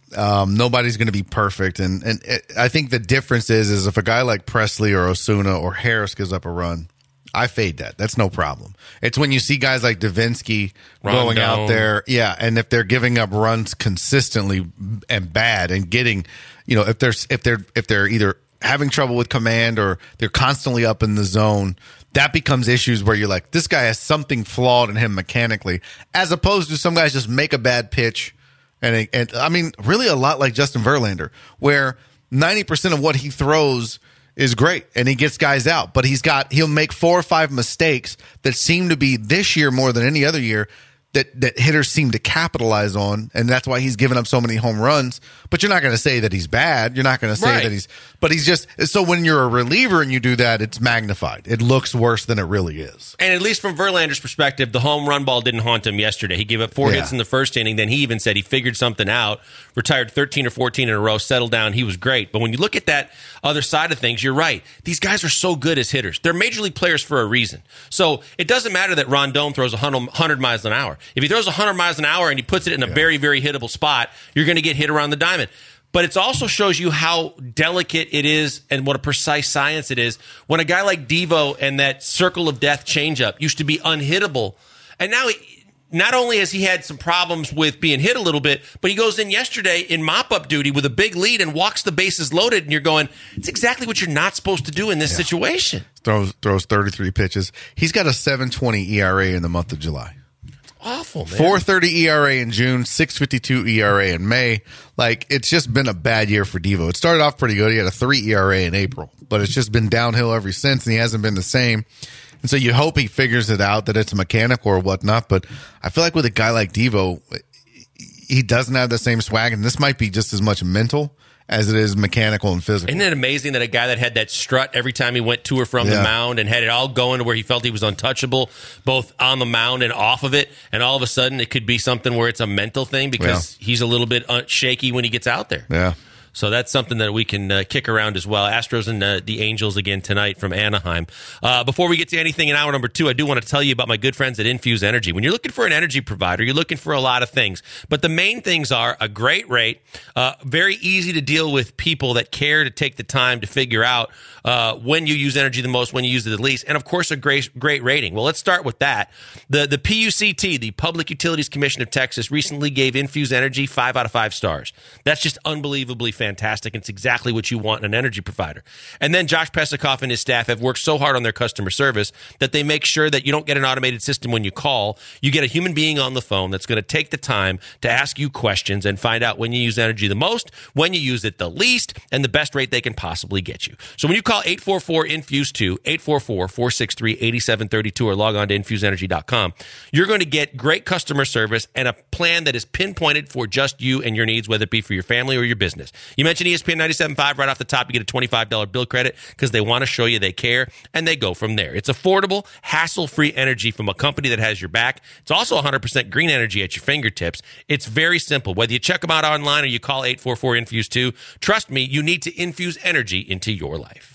Um, nobody's going to be perfect. And, and it, I think the difference is, is if a guy like Presley or Osuna or Harris gives up a run, I fade that. That's no problem. It's when you see guys like Davinsky going Rondon. out there. Yeah. And if they're giving up runs consistently and bad and getting, you know, if there's, if they're, if they're either having trouble with command or they're constantly up in the zone, that becomes issues where you're like, this guy has something flawed in him mechanically, as opposed to some guys just make a bad pitch. And, and I mean, really a lot like Justin Verlander, where ninety percent of what he throws is great and he gets guys out, but he's got, he'll make four or five mistakes that seem to be this year more than any other year that, that hitters seem to capitalize on. And that's why he's given up so many home runs. But you're not going to say that he's bad. You're not going to say Right. that he's, but he's just, so when you're a reliever and you do that, it's magnified. It looks worse than it really is. And at least from Verlander's perspective, the home run ball didn't haunt him yesterday. He gave up four Yeah. hits in the first inning. Then he even said he figured something out, retired thirteen or fourteen in a row, settled down. He was great. But when you look at that other side of things, you're right. These guys are so good as hitters. They're major league players for a reason. So it doesn't matter that Rondon throws one hundred miles an hour. If he throws one hundred miles an hour and he puts it in a Yeah. very, very hittable spot, you're going to get hit around the diamond. But it also shows you how delicate it is and what a precise science it is when a guy like Devo and that circle of death changeup used to be unhittable. And now, he, not only has he had some problems with being hit a little bit, but he goes in yesterday in mop-up duty with a big lead and walks the bases loaded. And you're going, it's exactly what you're not supposed to do in this situation. Throws, throws thirty-three pitches. He's got a seven twenty E R A in the month of July. Awful, man. four thirty E R A in June, six fifty-two E R A in May. Like, it's just been a bad year for Devo. It started off pretty good. He had a three E R A in April, but it's just been downhill ever since, and he hasn't been the same. And so you hope he figures it out, that it's a mechanic or whatnot. But I feel like with a guy like Devo, he doesn't have the same swag, and this might be just as much mental as it is mechanical and physical. Isn't it amazing that a guy that had that strut every time he went to or from Yeah. the mound and had it all going to where he felt he was untouchable, both on the mound and off of it, and all of a sudden it could be something where it's a mental thing because Yeah. he's a little bit uh, shaky when he gets out there. Yeah. So that's something that we can uh, kick around as well. Astros and uh, the Angels again tonight from Anaheim. Uh, before we get to anything in hour number two, I do want to tell you about my good friends at Infuse Energy. When you're looking for an energy provider, you're looking for a lot of things. But the main things are a great rate, uh, very easy to deal with people that care to take the time to figure out uh, when you use energy the most, when you use it the least, and of course a great great rating. Well, let's start with that. The, the P U C T, the Public Utilities Commission of Texas, recently gave Infuse Energy five out of five stars. That's just unbelievably fantastic. It's exactly what you want in an energy provider. And then Josh Pesikoff and his staff have worked so hard on their customer service that they make sure that you don't get an automated system when you call. You get a human being on the phone that's going to take the time to ask you questions and find out when you use energy the most, when you use it the least, and the best rate they can possibly get you. So when you call eight four four infuse two, eight four four, four six three, eight seven three two, or log on to infuse energy dot com, you're going to get great customer service and a plan that is pinpointed for just you and your needs, whether it be for your family or your business. You mentioned E S P N ninety-seven point five right off the top. You get a twenty-five dollars bill credit because they want to show you they care, and they go from there. It's affordable, hassle-free energy from a company that has your back. It's also one hundred percent green energy at your fingertips. It's very simple. Whether you check them out online or you call eight four four infuse two, trust me, you need to infuse energy into your life.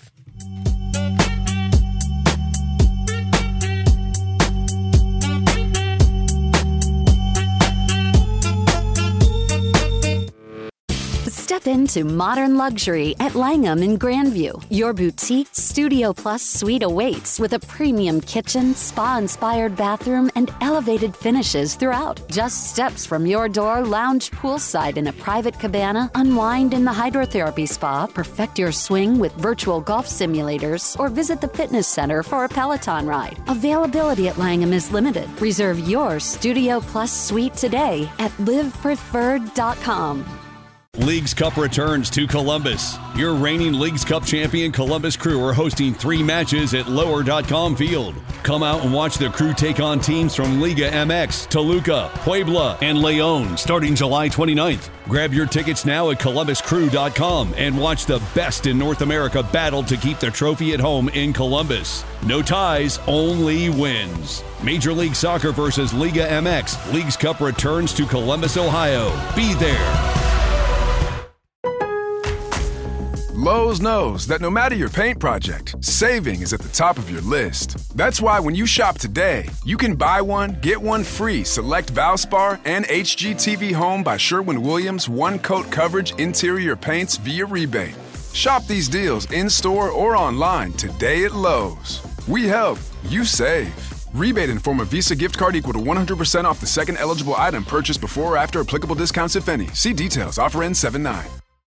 Step into modern luxury at Langham in Grandview. Your boutique Studio Plus suite awaits with a premium kitchen, spa-inspired bathroom, and elevated finishes throughout. Just steps from your door, lounge poolside in a private cabana, unwind in the hydrotherapy spa, perfect your swing with virtual golf simulators, or visit the fitness center for a Peloton ride. Availability at Langham is limited. Reserve your Studio Plus suite today at live preferred dot com. Leagues Cup returns to Columbus. Your reigning Leagues Cup champion Columbus Crew are hosting three matches at lower dot com Field. Come out and watch the Crew take on teams from Liga M X, Toluca, Puebla, and León starting July twenty-ninth. Grab your tickets now at columbus crew dot com and watch the best in North America battle to keep the trophy at home in Columbus. No ties, only wins. Major League Soccer versus Liga M X. Leagues Cup returns to Columbus, Ohio. Be there. Lowe's Lowe's knows that no matter your paint project, saving is at the top of your list. That's why when you shop today, you can buy one, get one free select Valspar and H G T V Home by Sherwin-Williams one-coat coverage interior paints via rebate. Shop these deals in-store or online today at Lowe's. We help, you save. Rebate in form of Visa gift card equal to one hundred percent off the second eligible item purchased before or after applicable discounts, if any. See details. Offer ends seven nine.